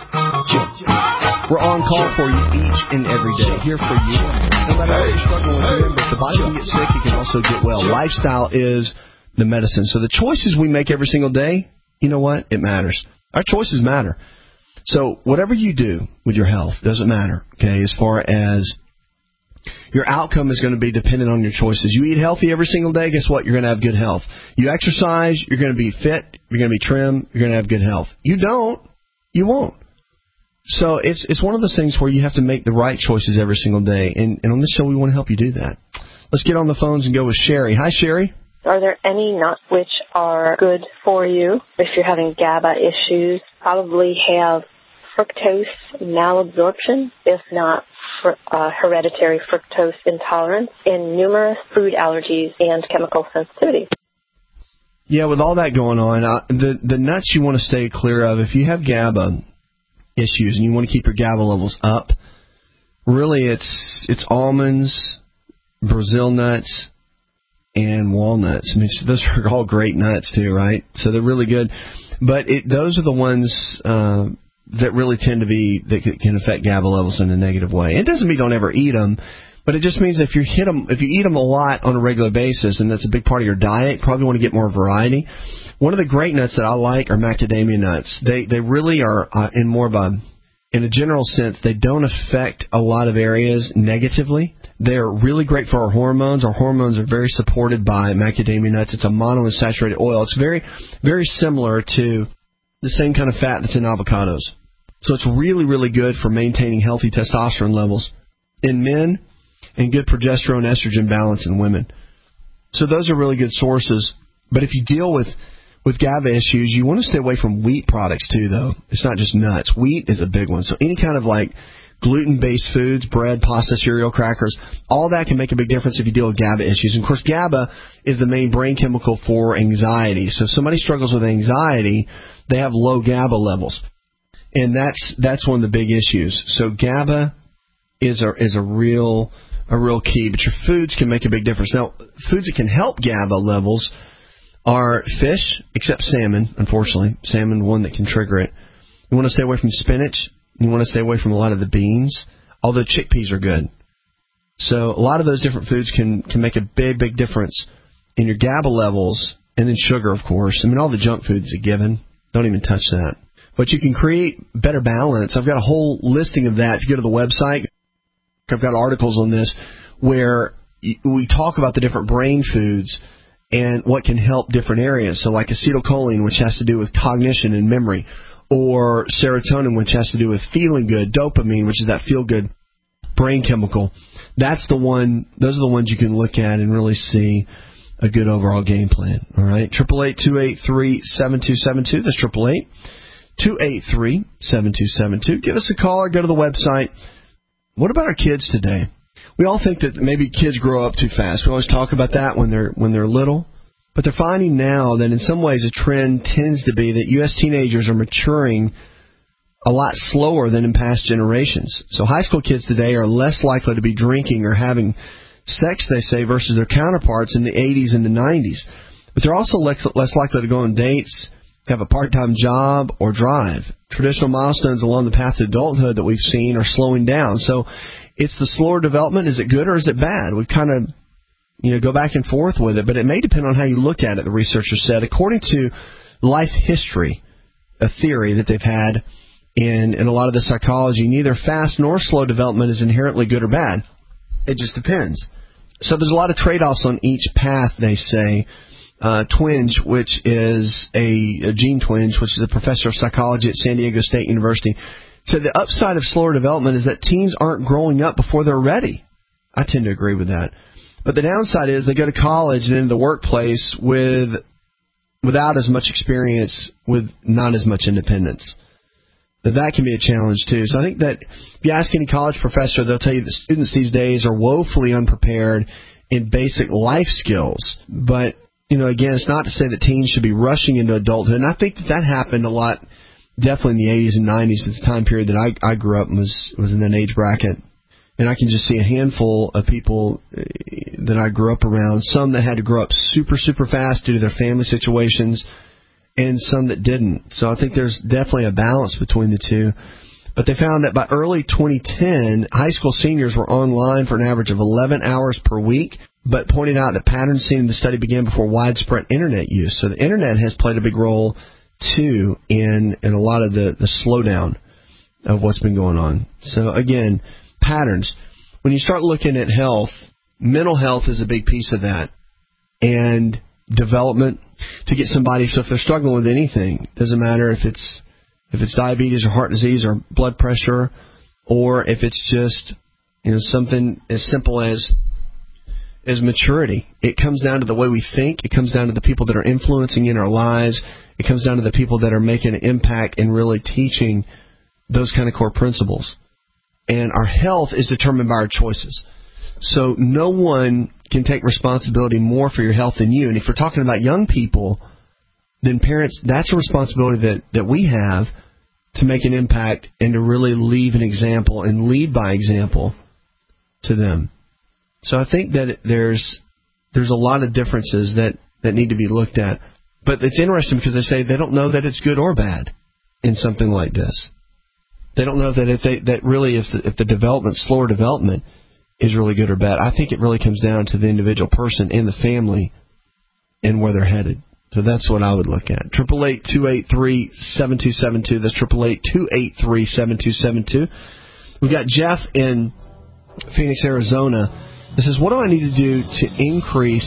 We're on call for you each and every day, here for you. No matter what you're struggling with, remember, if the body can get sick, it can also get well. Lifestyle is the medicine. So the choices we make every single day, you know what? It matters. Our choices matter. So whatever you do with your health doesn't matter, okay, as far as your outcome is going to be dependent on your choices. You eat healthy every single day, guess what? You're going to have good health. You exercise, you're going to be fit, you're going to be trim, you're going to have good health. You don't, you won't. So it's it's one of those things where you have to make the right choices every single day. And, and on this show, we want to help you do that. Let's get on the phones and go with Sherry. Hi, Sherry. Are there any nuts which are good for you if you're having GABA issues? Probably have fructose malabsorption, if not fr- uh, hereditary fructose intolerance, and numerous food allergies and chemical sensitivity. Yeah, with all that going on, uh, the, the nuts you want to stay clear of, if you have GABA issues and you want to keep your GABA levels up, really it's it's almonds, Brazil nuts, and walnuts. I mean, those are all great nuts too, right? So they're really good. But it, those are the ones uh, that really tend to be, that can affect GABA levels in a negative way. It doesn't mean don't ever eat them, but it just means if you hit them, if you eat them a lot on a regular basis, and that's a big part of your diet, you probably want to get more variety. One of the great nuts that I like are macadamia nuts. They they really are uh, in more of a, in a general sense, they don't affect a lot of areas negatively. They're really great for our hormones. Our hormones are very supported by macadamia nuts. It's a monounsaturated oil. It's very, very similar to the same kind of fat that's in avocados. So it's really, really good for maintaining healthy testosterone levels in men and good progesterone estrogen balance in women. So those are really good sources. But if you deal with With GABA issues, you want to stay away from wheat products, too, though. It's not just nuts. Wheat is a big one. So any kind of, like, gluten-based foods, bread, pasta, cereal, crackers, all that can make a big difference if you deal with GABA issues. And, of course, GABA is the main brain chemical for anxiety. So if somebody struggles with anxiety, they have low GABA levels. And that's that's one of the big issues. So GABA is a, is a real a real key. But your foods can make a big difference. Now, foods that can help GABA levels are fish, except salmon, unfortunately. Salmon, one that can trigger it. You want to stay away from spinach. You want to stay away from a lot of the beans, although chickpeas are good. So a lot of those different foods can, can make a big, big difference in your GABA levels, and then sugar, of course. I mean, all the junk food's a given. Don't even touch that. But you can create better balance. I've got a whole listing of that. If you go to the website, I've got articles on this where we talk about the different brain foods and what can help different areas. So like acetylcholine, which has to do with cognition and memory, or serotonin, which has to do with feeling good, dopamine, which is that feel-good brain chemical. That's the one, those are the ones you can look at and really see a good overall game plan. All right, eight eight eight, two eight three, seven two seven two. That's eight eight eight, two eight three, seven two seven two. Give us a call or go to the website. What about our kids today? We all think that maybe kids grow up too fast. We always talk about that when they're when they're little. But they're finding now that in some ways a trend tends to be that U S teenagers are maturing a lot slower than in past generations. So high school kids today are less likely to be drinking or having sex, they say, versus their counterparts in the eighties and the nineties. But they're also less, less likely to go on dates, have a part-time job, or drive. Traditional milestones along the path to adulthood that we've seen are slowing down. So it's the slower development. Is it good or is it bad? We kind of, you know, go back and forth with it, but it may depend on how you look at it, the researchers said. According to life history, a theory that they've had in, in a lot of the psychology, neither fast nor slow development is inherently good or bad. It just depends. So there's a lot of trade-offs on each path, they say. Uh, Twenge, which is a, a Gene Twenge, which is a professor of psychology at San Diego State University, So the upside of slower development is that teens aren't growing up before they're ready. I tend to agree with that. But the downside is they go to college and into the workplace with without as much experience, with not as much independence. But that can be a challenge, too. So I think that if you ask any college professor, they'll tell you that students these days are woefully unprepared in basic life skills. But, you know, again, it's not to say that teens should be rushing into adulthood. And I think that that happened a lot, definitely in the eighties and nineties, at the time period that I, I grew up and was, was in that age bracket. And I can just see a handful of people that I grew up around, some that had to grow up super, super fast due to their family situations, and some that didn't. So I think there's definitely a balance between the two. But they found that by early twenty ten, high school seniors were online for an average of eleven hours per week, but pointed out that patterns seen in the study began before widespread Internet use. So the Internet has played a big role, too, in, in a lot of the, the slowdown of what's been going on. So, again, patterns. When you start looking at health, mental health is a big piece of that. And development to get somebody, so if they're struggling with anything, doesn't matter if it's if it's diabetes or heart disease or blood pressure, or if it's just, you know, something as simple as as maturity. It comes down to the way we think. It comes down to the people that are influencing in our lives. It comes down to the people that are making an impact and really teaching those kind of core principles. And our health is determined by our choices. So no one can take responsibility more for your health than you. And if we're talking about young people, then parents, that's a responsibility that, that we have to make an impact and to really leave an example and lead by example to them. So I think that there's there's a lot of differences that, that need to be looked at. But it's interesting because they say they don't know that it's good or bad in something like this. They don't know that if they that really if the, if the development, slower development, is really good or bad. I think it really comes down to the individual person and the family and where they're headed. So that's what I would look at. Triple eight two eight three seven two seven two. That's triple eight two eight three seven two seven two. We've got Jeff in Phoenix, Arizona. This is, what do I need to do to increase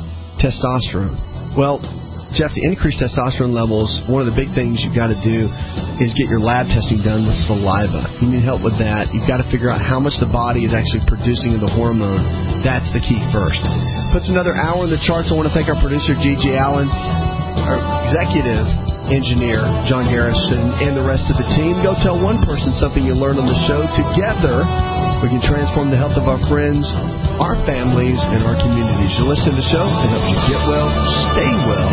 testosterone? Well, Jeff, the increased testosterone levels, one of the big things you've got to do is get your lab testing done with saliva. You need help with that. You've got to figure out how much the body is actually producing of the hormone. That's the key first. Puts another hour in the charts. I want to thank our producer, G G Allen, our executive engineer, John Harrison, and the rest of the team. Go tell one person something you learned on the show. Together, we can transform the health of our friends, our families, and our communities. You listen to the show, it helps you get well, stay well.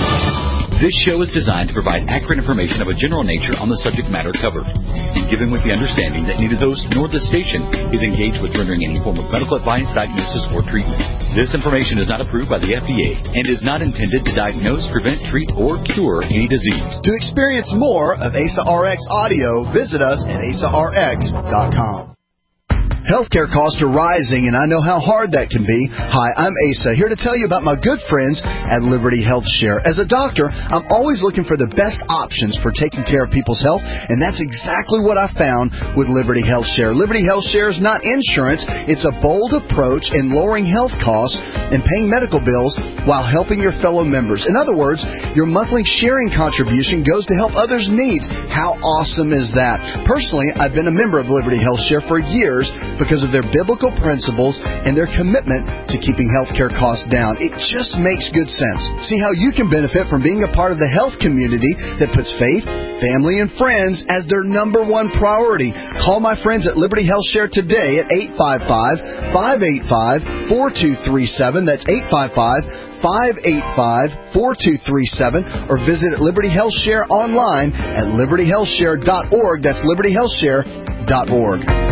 This show is designed to provide accurate information of a general nature on the subject matter covered, and given with the understanding that neither those nor the station is engaged with rendering any form of medical advice, diagnosis, or treatment. This information is not approved by the F D A and is not intended to diagnose, prevent, treat, or cure any disease. To experience more of A S A R X audio, visit us at A S A R X dot com. Healthcare costs are rising, and I know how hard that can be. Hi, I'm Asa, here to tell you about my good friends at Liberty Health Share. As a doctor, I'm always looking for the best options for taking care of people's health, and that's exactly what I found with Liberty Health Share. Liberty Health Share is not insurance. It's a bold approach in lowering health costs and paying medical bills while helping your fellow members. In other words, your monthly sharing contribution goes to help others' needs. How awesome is that? Personally, I've been a member of Liberty Health Share for years because of their biblical principles and their commitment to keeping healthcare costs down. It just makes good sense. See how you can benefit from being a part of the health community that puts faith, family, and friends as their number one priority. Call my friends at Liberty Health Share today at eight five five, five eight five, four two three seven. That's eight five five, five eight five, four two three seven. Or visit Liberty Health Share online at liberty health share dot org. That's liberty health share dot org.